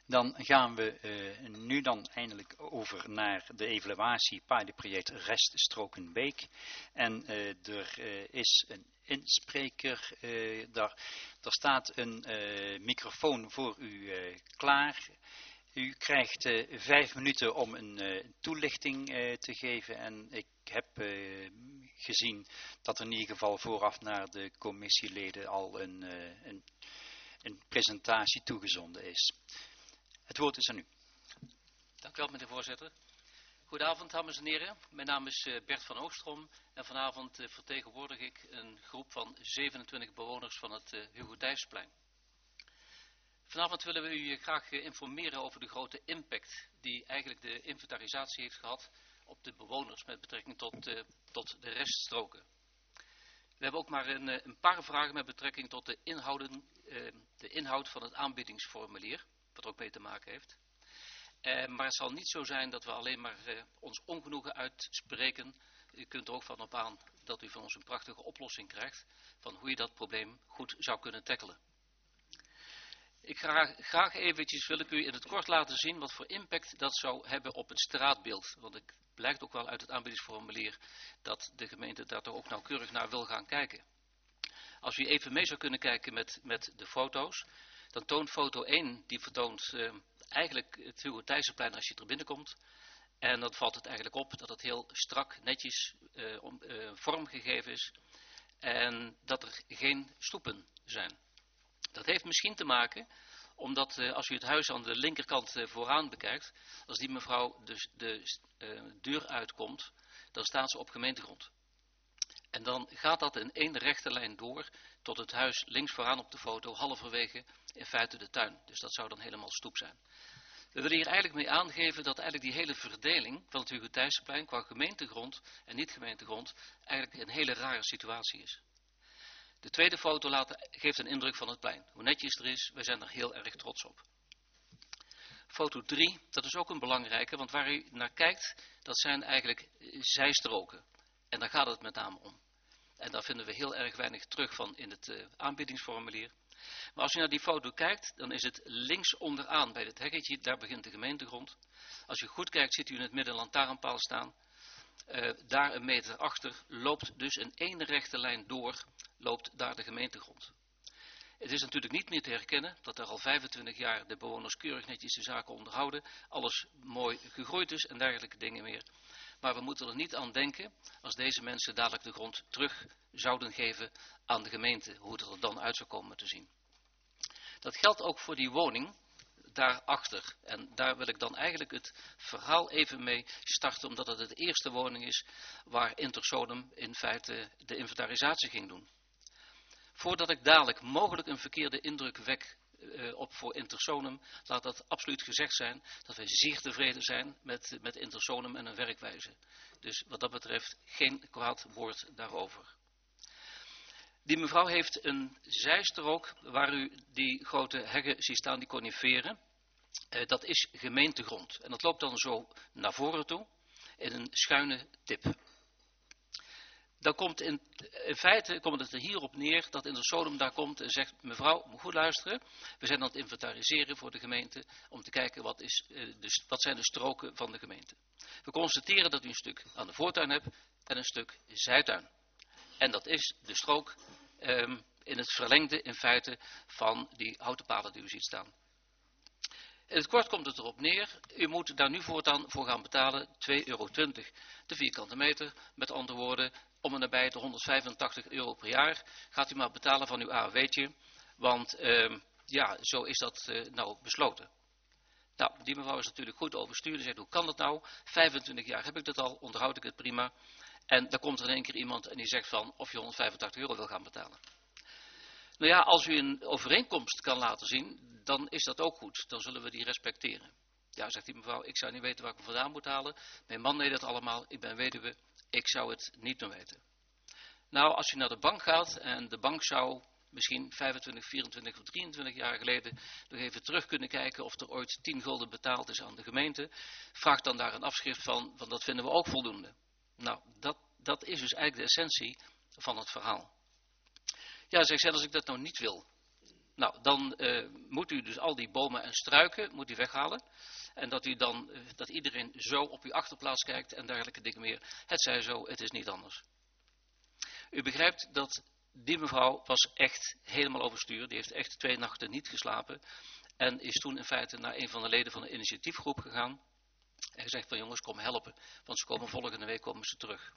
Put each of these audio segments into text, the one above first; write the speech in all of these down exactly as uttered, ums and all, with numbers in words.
Dan gaan we uh, nu dan eindelijk over naar de evaluatie pilotproject Reststrokenbeek. En uh, er uh, is een inspreker, uh, daar, daar staat een uh, microfoon voor u uh, klaar. U krijgt uh, vijf minuten om een uh, toelichting uh, te geven en ik heb uh, gezien dat er in ieder geval vooraf naar de commissieleden al een, uh, een, een presentatie toegezonden is. Het woord is aan u. Dank u wel, meneer voorzitter. Goedenavond, dames en heren. Mijn naam is Bert van Oostrom en vanavond vertegenwoordig ik een groep van zevenentwintig bewoners van het Hugo Thijssplein. Vanavond willen we u graag informeren over de grote impact die eigenlijk de inventarisatie heeft gehad op de bewoners met betrekking tot, uh, tot de reststroken. We hebben ook maar een, een paar vragen met betrekking tot de, inhouden, uh, de inhoud van het aanbiedingsformulier, wat er ook mee te maken heeft. Uh, maar het zal niet zo zijn dat we alleen maar uh, ons ongenoegen uitspreken. U kunt er ook van op aan dat u van ons een prachtige oplossing krijgt van hoe je dat probleem goed zou kunnen tackelen. Ik graag, graag eventjes wil ik u in het kort laten zien wat voor impact dat zou hebben op het straatbeeld. Want het blijkt ook wel uit het aanbiedingsformulier dat de gemeente daar toch ook nauwkeurig naar wil gaan kijken. Als u even mee zou kunnen kijken met, met de foto's, dan toont foto één, die vertoont uh, eigenlijk het Hugo Thijssplein als je er binnenkomt. En dan valt het eigenlijk op dat het heel strak, netjes uh, om, uh, vormgegeven is en dat er geen stoepen zijn. Dat heeft misschien te maken omdat uh, als u het huis aan de linkerkant uh, vooraan bekijkt, als die mevrouw dus de uh, deur uitkomt, dan staat ze op gemeentegrond. En dan gaat dat in één rechte lijn door tot het huis links vooraan op de foto, halverwege in feite de tuin. Dus dat zou dan helemaal stoep zijn. We willen hier eigenlijk mee aangeven dat eigenlijk die hele verdeling van het Hugo Thijssplein qua gemeentegrond en niet gemeentegrond eigenlijk een hele rare situatie is. De tweede foto laat, geeft een indruk van het plein. Hoe netjes er is, wij zijn er heel erg trots op. Foto drie, dat is ook een belangrijke, want waar u naar kijkt, dat zijn eigenlijk zijstroken. En daar gaat het met name om. En daar vinden we heel erg weinig terug van in het uh, aanbiedingsformulier. Maar als u naar die foto kijkt, dan is het links onderaan bij het hekketje, daar begint de gemeentegrond. Als u goed kijkt, ziet u in het midden een lantaarnpaal staan. Uh, daar een meter achter loopt dus een ene rechte lijn door, loopt daar de gemeentegrond. Het is natuurlijk niet meer te herkennen dat er al vijfentwintig jaar de bewoners keurig netjes de zaken onderhouden, alles mooi gegroeid is en dergelijke dingen meer. Maar we moeten er niet aan denken als deze mensen dadelijk de grond terug zouden geven aan de gemeente, hoe het er dan uit zou komen te zien. Dat geldt ook voor die woning daarachter. En daar wil ik dan eigenlijk het verhaal even mee starten, omdat het de eerste woning is waar Intersonum in feite de inventarisatie ging doen. Voordat ik dadelijk mogelijk een verkeerde indruk wek uh, op voor Intersonum, laat dat absoluut gezegd zijn dat wij zeer tevreden zijn met, met Intersonum en hun werkwijze. Dus wat dat betreft geen kwaad woord daarover. Die mevrouw heeft een zijstrook waar u die grote heggen ziet staan, die coniferen. Uh, dat is gemeentegrond. En dat loopt dan zo naar voren toe in een schuine tip. Dan komt in, in feite komt het er hierop neer dat Intersonum daar komt en zegt: mevrouw, moet goed luisteren. We zijn aan het inventariseren voor de gemeente om te kijken wat, is, uh, de, wat zijn de stroken van de gemeente. We constateren dat u een stuk aan de voortuin hebt en een stuk zijtuin. En dat is de strook um, in het verlengde in feite van die houten palen die u ziet staan. In het kort komt het erop neer, u moet daar nu voortaan voor gaan betalen twee euro twintig de vierkante meter. Met andere woorden, om en nabij de honderdvijfentachtig euro per jaar gaat u maar betalen van uw A O W'tje, want uh, ja, zo is dat uh, nou besloten. Nou, die mevrouw is natuurlijk goed overstuur, die zegt: hoe kan dat nou? vijfentwintig jaar heb ik dat al, onderhoud ik het prima. En dan komt er in één keer iemand en die zegt van of je honderdvijfentachtig euro wil gaan betalen. Nou ja, als u een overeenkomst kan laten zien, dan is dat ook goed. Dan zullen we die respecteren. Ja, zegt die mevrouw, ik zou niet weten waar ik hem vandaan moet halen. Mijn man deed dat allemaal, ik ben weduwe, ik zou het niet meer weten. Nou, als u naar de bank gaat en de bank zou misschien vijfentwintig, vierentwintig of drieëntwintig jaar geleden nog even terug kunnen kijken of er ooit tien gulden betaald is aan de gemeente, vraagt dan daar een afschrift van, want dat vinden we ook voldoende. Nou, dat, dat is dus eigenlijk de essentie van het verhaal. Ja, zeg ik, als ik dat nou niet wil, Nou, dan uh, moet u dus al die bomen en struiken moet u weghalen. En dat, u dan, uh, dat iedereen zo op uw achterplaats kijkt en dergelijke dingen meer. Het zij zo, het is niet anders. U begrijpt dat die mevrouw was echt helemaal overstuur. Die heeft echt twee nachten niet geslapen. En is toen in feite naar een van de leden van de initiatiefgroep gegaan. En gezegd van jongens, kom helpen. Want ze komen volgende week komen ze terug.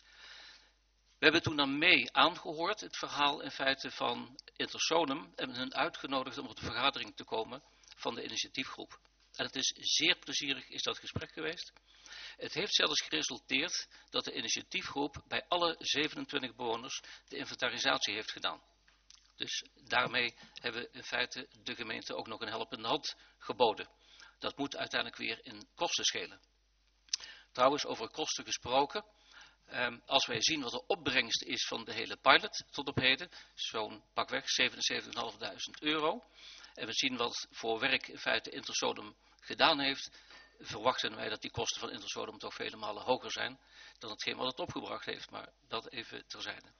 We hebben toen dan mee aangehoord het verhaal in feite van Intersonum. En hun uitgenodigd om op de vergadering te komen van de initiatiefgroep. En het is zeer plezierig is dat gesprek geweest. Het heeft zelfs geresulteerd dat de initiatiefgroep bij alle zevenentwintig bewoners de inventarisatie heeft gedaan. Dus daarmee hebben we in feite de gemeente ook nog een helpende hand geboden. Dat moet uiteindelijk weer in kosten schelen. Trouwens, over kosten gesproken. Eh, als wij zien wat de opbrengst is van de hele pilot tot op heden, zo'n pakweg zevenenzeventigduizend vijfhonderd euro. En we zien wat voor werk in feite Intersonum gedaan heeft, verwachten wij dat die kosten van Intersonum toch vele malen hoger zijn dan hetgeen wat het opgebracht heeft. Maar dat even terzijde.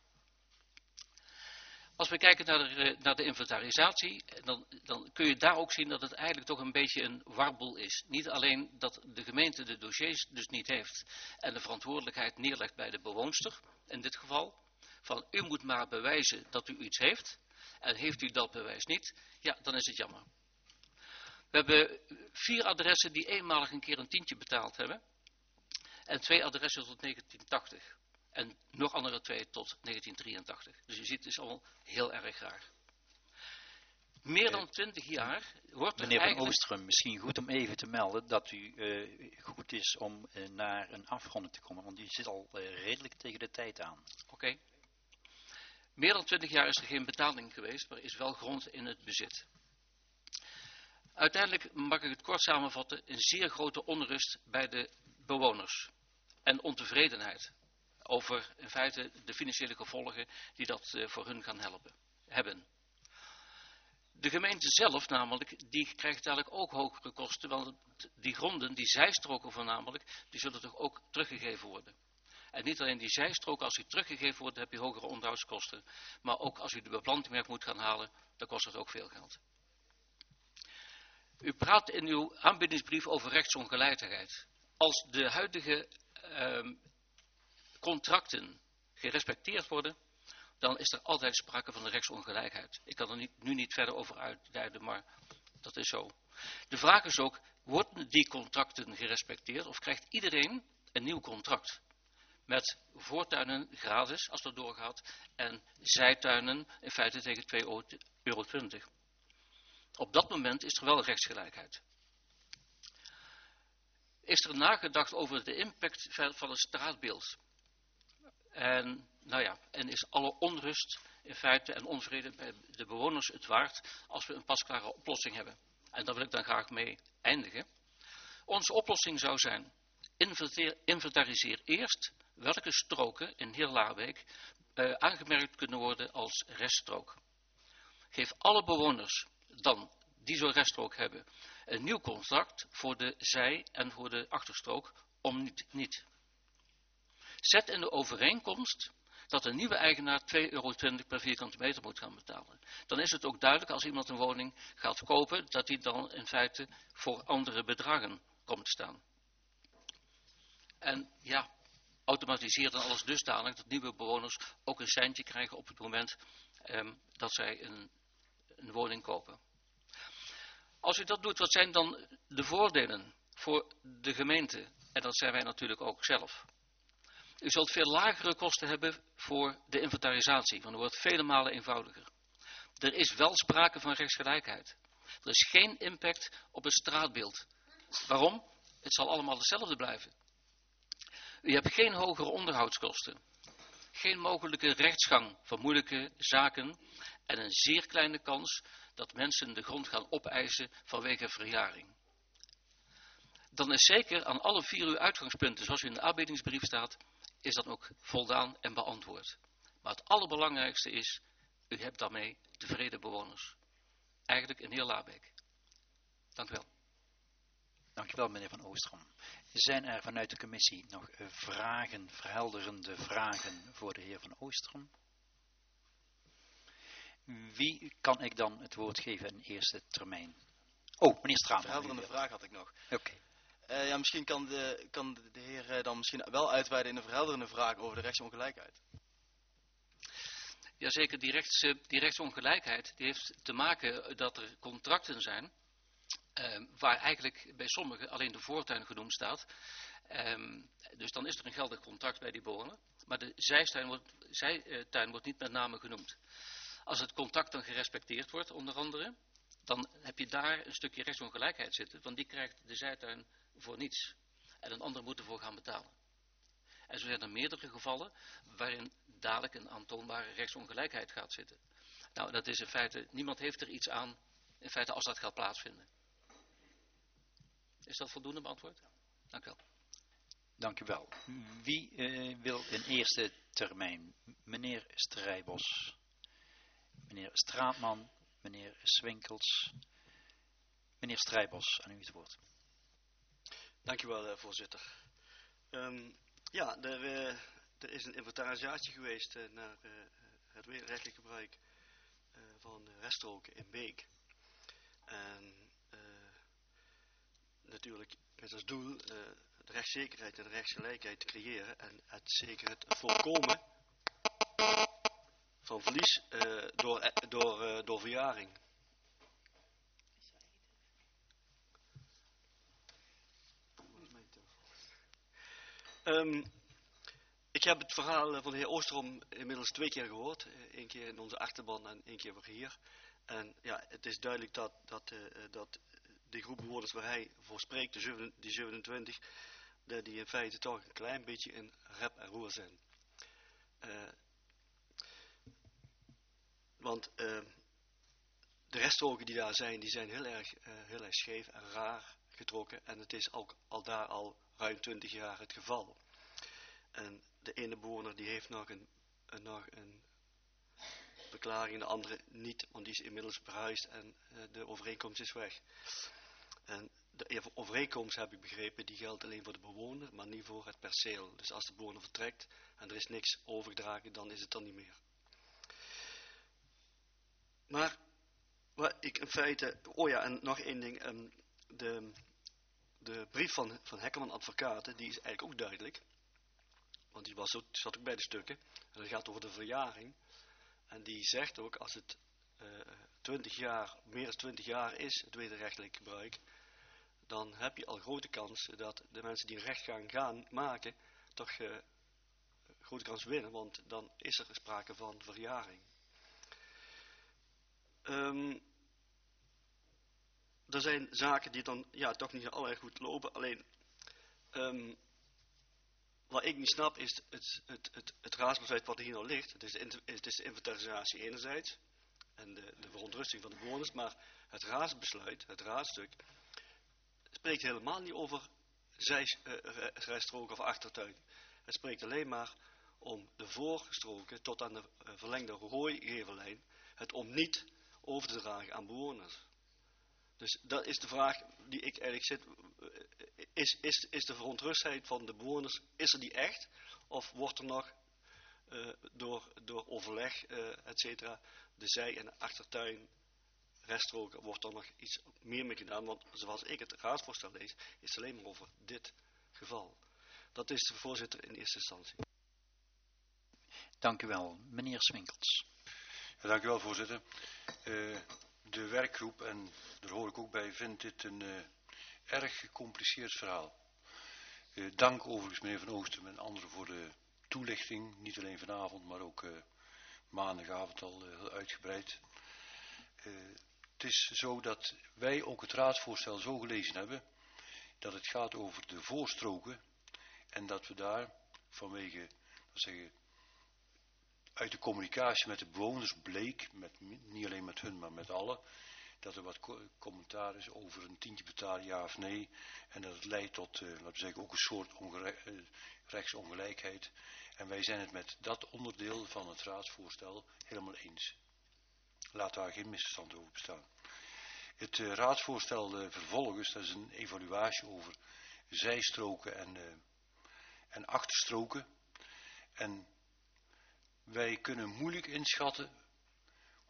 Als we kijken naar de, naar de inventarisatie, dan, dan kun je daar ook zien dat het eigenlijk toch een beetje een warboel is. Niet alleen dat de gemeente de dossiers dus niet heeft en de verantwoordelijkheid neerlegt bij de bewoonster, in dit geval, van u moet maar bewijzen dat u iets heeft, en heeft u dat bewijs niet, ja, dan is het jammer. We hebben vier adressen die eenmalig een keer een tientje betaald hebben, en twee adressen tot negentien tachtig. En nog andere twee tot negentien drieëntachtig. Dus je ziet, het is al heel erg raar. Meer dan twintig jaar wordt er Meneer Van eigenlijk... Oostrum, misschien goed om even te melden dat u uh, goed is om uh, naar een afronding te komen. Want u zit al uh, redelijk tegen de tijd aan. Oké. Okay. Meer dan twintig jaar is er geen betaling geweest, maar is wel grond in het bezit. Uiteindelijk mag ik het kort samenvatten, een zeer grote onrust bij de bewoners. En ontevredenheid over in feite de financiële gevolgen die dat uh, voor hun gaan helpen, hebben. De gemeente zelf namelijk, die krijgt eigenlijk ook hogere kosten, want die gronden, die zijstroken voornamelijk, die zullen toch ook teruggegeven worden. En niet alleen die zijstroken, als die teruggegeven worden, heb je hogere onderhoudskosten, maar ook als u de beplanting weg moet gaan halen, dan kost het ook veel geld. U praat in uw aanbiedingsbrief over rechtsongelijkheid. Als de huidige uh, contracten gerespecteerd worden, dan is er altijd sprake van de rechtsongelijkheid. Ik kan er niet, nu niet verder over uitweiden, maar dat is zo. De vraag is ook, worden die contracten gerespecteerd of krijgt iedereen een nieuw contract? Met voortuinen gratis, als dat doorgaat, en zijtuinen in feite tegen twee euro twintig. Op dat moment is er wel rechtsgelijkheid. Is er nagedacht over de impact van het straatbeeld? En, nou ja, en is alle onrust in feite en onvrede bij de bewoners het waard als we een pasklare oplossing hebben? En daar wil ik dan graag mee eindigen. Onze oplossing zou zijn, inventariseer eerst welke stroken in heel Laarbeek uh, aangemerkt kunnen worden als reststrook. Geef alle bewoners dan, die zo'n reststrook hebben, een nieuw contract voor de zij- en voor de achterstrook om niet. niet. Zet in de overeenkomst dat een nieuwe eigenaar twee euro twintig per vierkante meter moet gaan betalen. Dan is het ook duidelijk als iemand een woning gaat kopen, dat hij dan in feite voor andere bedragen komt te staan. En ja, automatiseer dan alles dusdanig dat nieuwe bewoners ook een centje krijgen op het moment um, dat zij een, een woning kopen. Als u dat doet, wat zijn dan de voordelen voor de gemeente? En dat zijn wij natuurlijk ook zelf. U zult veel lagere kosten hebben voor de inventarisatie, want het wordt vele malen eenvoudiger. Er is wel sprake van rechtsgelijkheid. Er is geen impact op het straatbeeld. Waarom? Het zal allemaal hetzelfde blijven. U hebt geen hogere onderhoudskosten. Geen mogelijke rechtsgang van moeilijke zaken en een zeer kleine kans dat mensen de grond gaan opeisen vanwege verjaring. Dan is zeker aan alle vier uw uitgangspunten, zoals u in de aanbiedingsbrief staat, is dat ook voldaan en beantwoord. Maar het allerbelangrijkste is, u hebt daarmee tevreden bewoners. Eigenlijk in heel Laarbeek. Dank u wel. Dank u wel, meneer Van Oostrom. Zijn er vanuit de commissie nog vragen, verhelderende vragen voor de heer Van Oostrom? Wie kan ik dan het woord geven in eerste termijn? Oh, meneer Straatman. Verhelderende vraag had ik nog. Oké. Okay. Uh, ja, misschien kan de, kan de heer uh, dan misschien wel uitweiden in een verhelderende vraag over de rechtsongelijkheid. Jazeker, die, rechts, die rechtsongelijkheid die heeft te maken dat er contracten zijn, uh, waar eigenlijk bij sommigen alleen de voortuin genoemd staat. Um, dus dan is er een geldig contract bij die bewoner, maar de zijtuin wordt, zijtuin wordt niet met name genoemd. Als het contract dan gerespecteerd wordt, onder andere, dan heb je daar een stukje rechtsongelijkheid zitten, want die krijgt de zijtuin voor niets. En een ander moet ervoor gaan betalen. En zo zijn er meerdere gevallen waarin dadelijk een aantoonbare rechtsongelijkheid gaat zitten. Nou, dat is in feite, niemand heeft er iets aan, in feite als dat gaat plaatsvinden. Is dat voldoende beantwoord? Dank u wel. Dank u wel. Wie uh, wil in eerste termijn? Meneer Strijbos, meneer Straatman, meneer Swinkels, meneer Strijbos, aan u het woord. Dank u wel, uh, voorzitter. Um, ja, er, uh, er is een inventarisatie geweest uh, naar uh, het wederrechtelijk gebruik uh, van reststroken in Beek. En uh, natuurlijk met als doel uh, de rechtszekerheid en de rechtsgelijkheid te creëren en het zeker het voorkomen van verlies uh, door, door, uh, door verjaring. Um, ik heb het verhaal van de heer Oostrom inmiddels twee keer gehoord. Eén keer in onze achterban en één keer weer hier. En ja, het is duidelijk dat, dat, uh, dat die groep bewoners waar hij voor spreekt, de die zevenentwintig, dat die in feite toch een klein beetje in rep en roer zijn. Uh, want uh, de reststroken die daar zijn, die zijn heel erg, uh, heel erg scheef en raar getrokken. En het is ook al daar al ruim twintig jaar het geval. En de ene bewoner die heeft nog een, een, nog een verklaring, de andere niet, want die is inmiddels verhuisd en uh, de overeenkomst is weg. En de overeenkomst, heb ik begrepen, die geldt alleen voor de bewoner, maar niet voor het perceel. Dus als de bewoner vertrekt en er is niks overgedragen, dan is het dan niet meer. Maar, wat ik in feite, oh ja, en nog één ding, um, de, de brief van, van Hekkerman Advocaten, die is eigenlijk ook duidelijk. Want die was, zat ook bij de stukken. En dat gaat over de verjaring. En die zegt ook, als het uh, twintig jaar, meer dan twintig jaar is, het wederrechtelijk gebruik, dan heb je al grote kans dat de mensen die een rechtsgang gaan maken, toch uh, grote kans winnen, want dan is er sprake van verjaring. Um, er zijn zaken die dan ja, toch niet al erg goed lopen, alleen um, wat ik niet snap is het, het, het, het raadsbesluit wat hier nou ligt. Het is, de, het is de inventarisatie enerzijds en de, de verontrusting van de bewoners, maar het raadsbesluit, het raadstuk, spreekt helemaal niet over zijstroken of achtertuin. Het spreekt alleen maar om de voorstroken tot aan de uh, verlengde rooigeverlijn, het om niet over te dragen aan bewoners. Dus dat is de vraag die ik eigenlijk zit. Is, is, is de verontrustheid van de bewoners, is er die echt? Of wordt er nog uh, door, door overleg, uh, et cetera, de zij- en de achtertuin, reststroken, wordt er nog iets meer mee gedaan? Want zoals ik het raadsvoorstel lees, is het alleen maar over dit geval. Dat is de voorzitter in eerste instantie. Dank u wel. Meneer Swinkels. Ja, dank u wel, voorzitter. Uh, de werkgroep, en daar hoor ik ook bij, vindt dit een uh, erg gecompliceerd verhaal. Uh, dank overigens meneer Van Oostrum en anderen voor de toelichting. Niet alleen vanavond, maar ook uh, maandagavond al uh, heel uitgebreid. Uh, het is zo dat wij ook het raadsvoorstel zo gelezen hebben, dat het gaat over de voorstroken en dat we daar vanwege, dat zeggen, uit de communicatie met de bewoners bleek, met, niet alleen met hun, maar met allen, dat er wat co- commentaar is over een tientje betalen, ja of nee. En dat het leidt tot, uh, laten we zeggen, ook een soort ongere- uh, rechtsongelijkheid. En wij zijn het met dat onderdeel van het raadsvoorstel helemaal eens. Laat daar geen misverstand over bestaan. Het uh, raadsvoorstel uh, vervolgens, dat is een evaluatie over zijstroken en, uh, en achterstroken. En wij kunnen moeilijk inschatten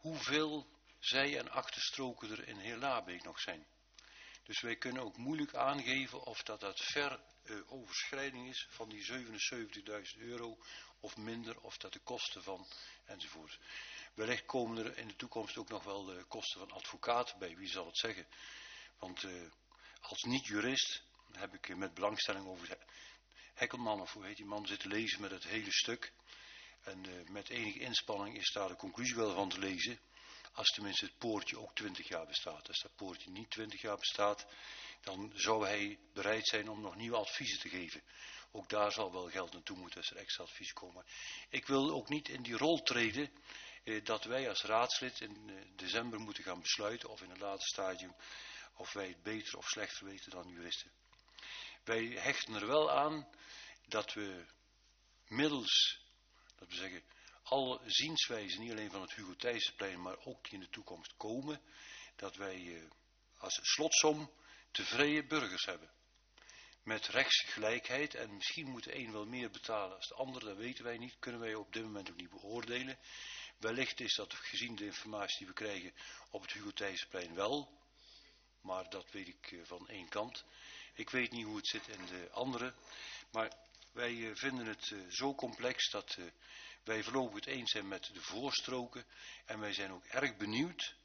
hoeveel zij- en achterstroken er in heel Laarbeek nog zijn. Dus wij kunnen ook moeilijk aangeven of dat, dat ver uh, overschrijding is van die zevenenzeventigduizend euro of minder, of dat de kosten van enzovoort. Wellicht komen er in de toekomst ook nog wel de kosten van advocaten bij, wie zal het zeggen. Want uh, als niet-jurist heb ik met belangstelling over Hekkelman, of hoe heet die man, zitten lezen met het hele stuk. En uh, met enige inspanning is daar de conclusie wel van te lezen. Als tenminste het poortje ook twintig jaar bestaat. Als dat poortje niet twintig jaar bestaat, dan zou hij bereid zijn om nog nieuwe adviezen te geven. Ook daar zal wel geld naartoe moeten als er extra advies komen. Ik wil ook niet in die rol treden eh, dat wij als raadslid in eh, december moeten gaan besluiten, of in een later stadium, of wij het beter of slechter weten dan juristen. Wij hechten er wel aan dat we middels, dat we zeggen, alle zienswijzen, niet alleen van het Hugo Thijssenplein, maar ook die in de toekomst komen, dat wij uh, als slotsom tevreden burgers hebben. Met rechtsgelijkheid, en misschien moet de een wel meer betalen als de ander, dat weten wij niet, kunnen wij op dit moment ook niet beoordelen. Wellicht is dat gezien de informatie die we krijgen op het Hugo Thijssenplein wel, maar dat weet ik uh, van één kant. Ik weet niet hoe het zit in de andere, maar wij uh, vinden het uh, zo complex dat uh, wij voorlopig het eens zijn met de voorstroken. En wij zijn ook erg benieuwd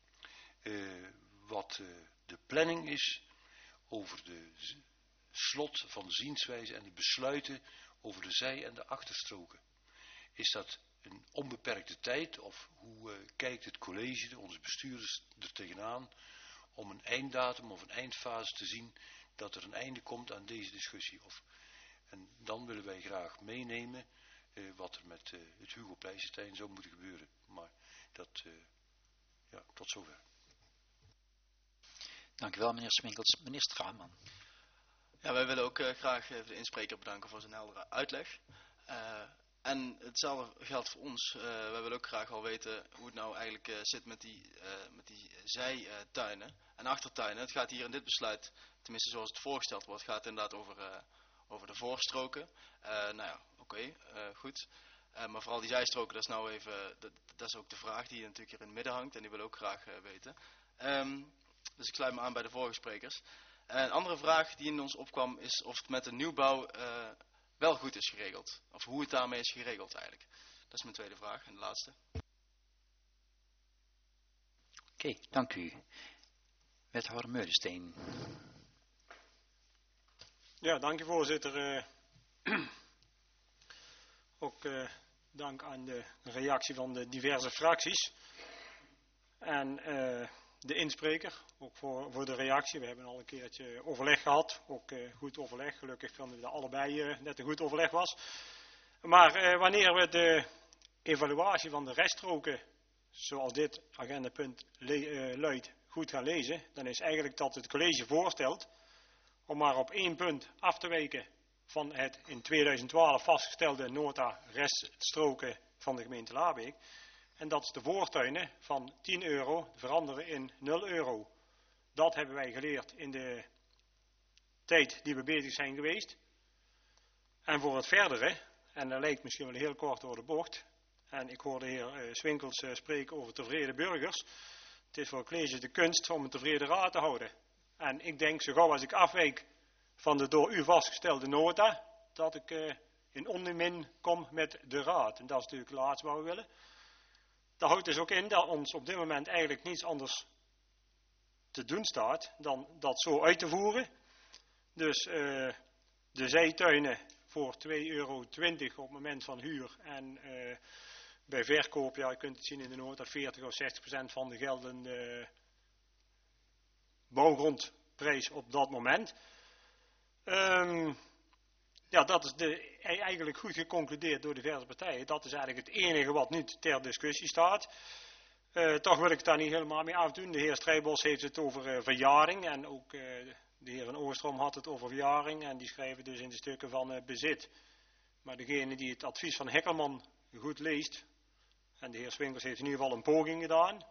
uh, wat uh, de planning is over de slot van de zienswijze en de besluiten over de zij- en de achterstroken. Is dat een onbeperkte tijd of hoe uh, kijkt het college, onze bestuurders er tegenaan om een einddatum of een eindfase te zien dat er een einde komt aan deze discussie? Of, en dan willen wij graag meenemen uh, wat er met uh, het Hugo Pleistestein zou moeten gebeuren. Maar dat, uh, ja, tot zover. Dank u wel, meneer Swinkels. Meneer Straman. Ja, wij willen ook uh, graag even de inspreker bedanken voor zijn heldere uitleg. Uh, en hetzelfde geldt voor ons. Uh, wij willen ook graag al weten hoe het nou eigenlijk uh, zit met die, uh, met die zijtuinen uh, en achtertuinen. Het gaat hier in dit besluit, tenminste zoals het voorgesteld wordt, gaat het inderdaad over, uh, over de voorstroken. Uh, nou ja, oké, okay, uh, goed. Uh, maar vooral die zijstroken, dat is nou even, dat, dat is ook de vraag die natuurlijk hier in het midden hangt en die willen we ook graag uh, weten. Um, dus ik sluit me aan bij de vorige sprekers. Uh, een andere vraag die in ons opkwam is of het met de nieuwbouw uh, wel goed is geregeld. Of hoe het daarmee is geregeld eigenlijk. Dat is mijn tweede vraag en de laatste. Oké, okay, dank u. Wethouder Meulensteen. Ja, dank u voorzitter. Uh, ook uh, dank aan de reactie van de diverse fracties. En uh, de inspreker, ook voor, voor de reactie. We hebben al een keertje overleg gehad. Ook uh, goed overleg. Gelukkig vonden we dat allebei uh, net een goed overleg was. Maar uh, wanneer we de evaluatie van de reststroken, zoals dit agendapunt le- uh, luidt, goed gaan lezen, dan is eigenlijk dat het college voorstelt om maar op één punt af te wijken van het in tweeduizend twaalf vastgestelde nota reststroken van de gemeente Laarbeek. En dat is de voortuinen van tien euro veranderen in nul euro. Dat hebben wij geleerd in de tijd die we bezig zijn geweest. En voor het verdere, en dat lijkt misschien wel heel kort door de bocht, en ik hoorde de heer uh, Swinkels uh, spreken over tevreden burgers. Het is voor het college de kunst om een tevreden raad te houden. En ik denk, zo gauw als ik afwijk van de door u vastgestelde nota, dat ik uh, in onmin kom met de raad. En dat is natuurlijk het laatste wat we willen. Dat houdt dus ook in dat ons op dit moment eigenlijk niets anders te doen staat dan dat zo uit te voeren. Dus uh, de zijtuinen voor twee euro twintig op het moment van huur en uh, bij verkoop, ja, je kunt het zien in de nota, veertig of zestig procent van de geldende bouwgrondprijs op dat moment. Um, ja, dat is de, eigenlijk goed geconcludeerd door diverse partijen. Dat is eigenlijk het enige wat nu ter discussie staat. Uh, toch wil ik het daar niet helemaal mee afdoen. De heer Strijbos heeft het over uh, verjaring en ook uh, de heer Van Oostrom had het over verjaring en die schrijven dus in de stukken van uh, bezit. Maar degene die het advies van Hekkelman goed leest, en de heer Swinkels heeft in ieder geval een poging gedaan.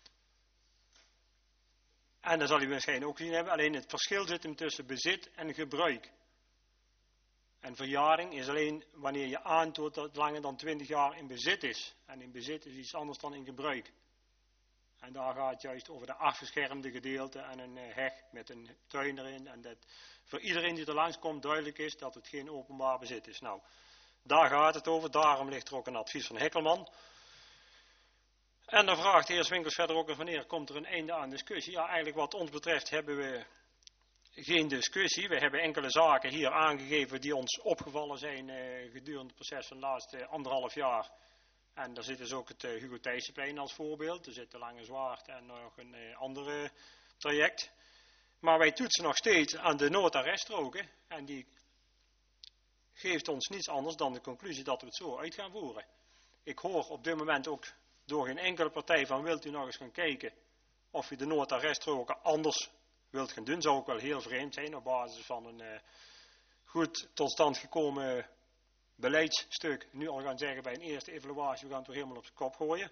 En dat zal u waarschijnlijk ook gezien hebben. Alleen het verschil zit hem tussen bezit en gebruik. En verjaring is alleen wanneer je aantoont dat het langer dan twintig jaar in bezit is. En in bezit is iets anders dan in gebruik. En daar gaat het juist over de afgeschermde gedeelte en een uh, heg met een tuin erin. En dat voor iedereen die er langskomt duidelijk is dat het geen openbaar bezit is. Nou, daar gaat het over. Daarom ligt er ook een advies van Hekkelman. En dan vraagt de heer Swinkels verder ook wanneer komt er een einde aan discussie. Ja, eigenlijk wat ons betreft hebben we geen discussie. We hebben enkele zaken hier aangegeven die ons opgevallen zijn uh, gedurende het proces van de laatste anderhalf jaar. En daar zit dus ook het uh, Hugo Thijssenplein als voorbeeld. Er zit de Lange Zwaard en nog een uh, ander traject. Maar wij toetsen nog steeds aan de Noord-Arreststroken. En die geeft ons niets anders dan de conclusie dat we het zo uit gaan voeren. Ik hoor op dit moment ook door geen enkele partij van wilt u nog eens gaan kijken of u de Noord-Arreststroken anders wilt gaan doen. Zou ook wel heel vreemd zijn op basis van een uh, goed tot stand gekomen beleidsstuk. Nu al gaan zeggen bij een eerste evaluatie, we gaan het weer helemaal op zijn kop gooien.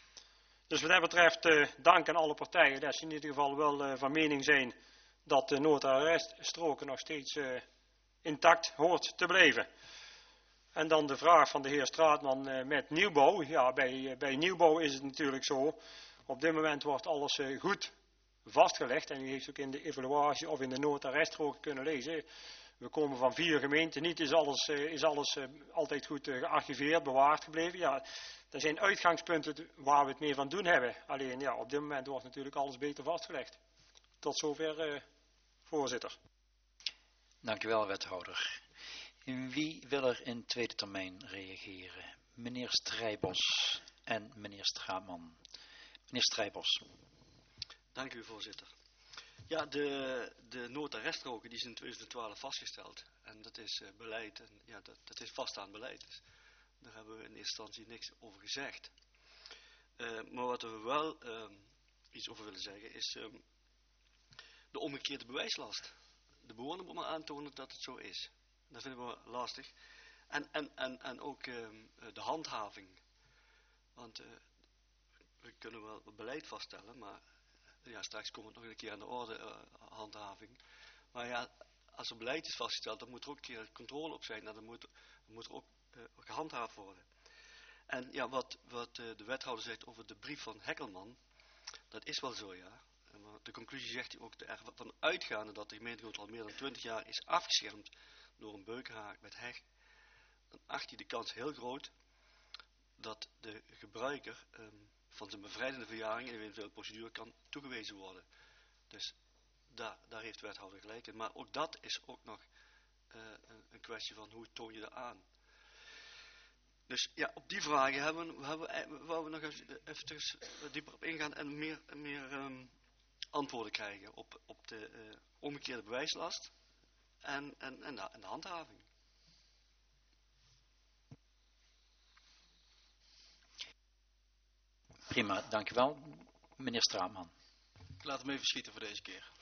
Dus wat dat betreft, uh, dank aan alle partijen dat ze in ieder geval wel uh, van mening zijn dat de Noord-Arreststroken nog steeds uh, intact hoort te blijven. En dan de vraag van de heer Straatman uh, met nieuwbouw. Ja, bij, uh, bij nieuwbouw is het natuurlijk zo. Op dit moment wordt alles uh, goed vastgelegd. En u heeft ook in de evaluatie of in de Noord-Arreststroken kunnen lezen. We komen van vier gemeenten. Niet is alles, uh, is alles uh, altijd goed uh, gearchiveerd, bewaard gebleven. Ja, er zijn uitgangspunten waar we het mee van doen hebben. Alleen ja, op dit moment wordt natuurlijk alles beter vastgelegd. Tot zover, uh, voorzitter. Dank u wel, wethouder. Wie wil er in tweede termijn reageren? Meneer Strijbos en meneer Straatman. Meneer Strijbos. Dank u, voorzitter. Ja, de, de Noord-Arreststroken die is in twintig twaalf vastgesteld. En dat is uh, beleid. En ja, dat, dat is vaststaand beleid. Dus daar hebben we in eerste instantie niks over gezegd. Uh, maar wat we wel uh, iets over willen zeggen is uh, de omgekeerde bewijslast. De bewoner moet maar aantonen dat het zo is. Dat vinden we lastig. En, en, en, en ook uh, de handhaving. Want uh, we kunnen wel beleid vaststellen, maar ja, straks komt het nog een keer aan de orde, uh, handhaving. Maar ja, als er beleid is vastgesteld, dan moet er ook een keer controle op zijn. En dan moet, dan moet er ook uh, gehandhaafd worden. En ja, wat, wat uh, de wethouder zegt over de brief van Hekkelman, dat is wel zo, ja. Maar de conclusie zegt hij ook ervan uitgaande dat de gemeentegrond al meer dan twintig jaar is afgeschermd door een beukenhaak met heg. Dan acht hij de kans heel groot dat de gebruiker um, van zijn bevrijdende verjaring in een eventuele procedure kan toegewezen worden. Dus daar, daar heeft de wethouder gelijk in. Maar ook dat is ook nog uh, een, een kwestie van hoe toon je dat aan. Dus ja, op die vragen hebben we, hebben we, we, we nog even, even dieper op ingaan en meer, meer um, antwoorden krijgen op, op de uh, omgekeerde bewijslast en, en, en, de, en de handhaving. Prima, dank u wel. Meneer Straatman. Ik laat hem even schieten voor deze keer.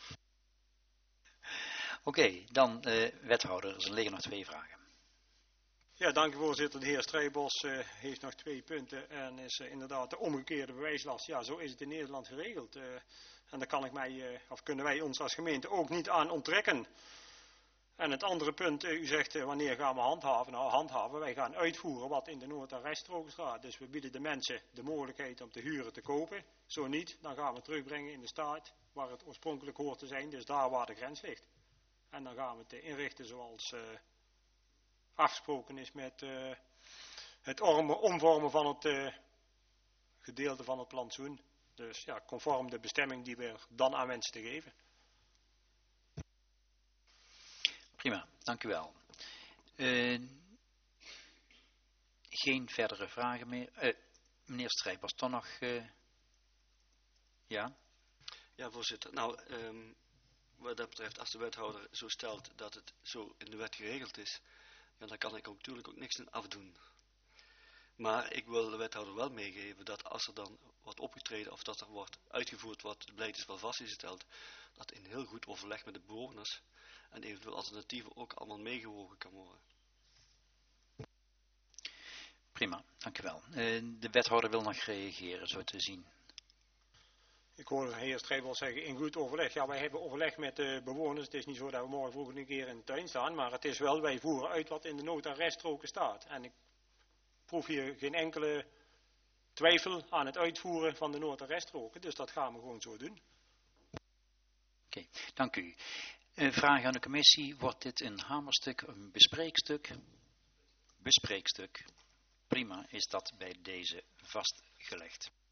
Oké, okay, dan uh, wethouder, er liggen nog twee vragen. Ja, dank u voorzitter. De heer Strijbos uh, heeft nog twee punten en is uh, inderdaad de omgekeerde bewijslast. Ja, zo is het in Nederland geregeld. Uh, en daar kan ik mij, uh, of kunnen wij ons als gemeente ook niet aan onttrekken. En het andere punt, uh, u zegt uh, wanneer gaan we handhaven? Nou, handhaven, wij gaan uitvoeren wat in de Noord-Arreststroken staat. Dus we bieden de mensen de mogelijkheid om te huren te kopen. Zo niet, dan gaan we het terugbrengen in de staat waar het oorspronkelijk hoort te zijn. Dus daar waar de grens ligt. En dan gaan we het uh, inrichten zoals uh, afgesproken is met uh, het omvormen van het uh, gedeelte van het plantsoen. Dus ja, conform de bestemming die we dan aan wensen te geven. Prima, dank u wel. Uh, geen verdere vragen meer. Uh, meneer Strijbos, toch nog... Uh, ja? Ja, voorzitter. Nou, um, wat dat betreft, als de wethouder zo stelt dat het zo in de wet geregeld is, ja, dan kan ik ook, natuurlijk ook niks aan afdoen. Maar ik wil de wethouder wel meegeven dat als er dan wordt opgetreden of dat er wordt uitgevoerd wat het beleid is wel vastgesteld, dat in heel goed overleg met de bewoners en eventueel alternatieven ook allemaal meegewogen kan worden. Prima, dank u wel. Uh, de wethouder wil nog reageren, zo te zien. Ik hoorde de heer Strijbos zeggen in goed overleg. Ja, wij hebben overleg met de bewoners. Het is niet zo dat we morgen vroeg een keer in de tuin staan, maar het is wel, wij voeren uit wat in de Noord-Arreststroken staat. En ik proef hier geen enkele twijfel aan het uitvoeren van de Noord- en Reststroken. Dus dat gaan we gewoon zo doen. Oké, okay, dank u. Uh, vraag aan de commissie, wordt dit een hamerstuk, een bespreekstuk? Bespreekstuk. Prima, is dat bij deze vastgelegd.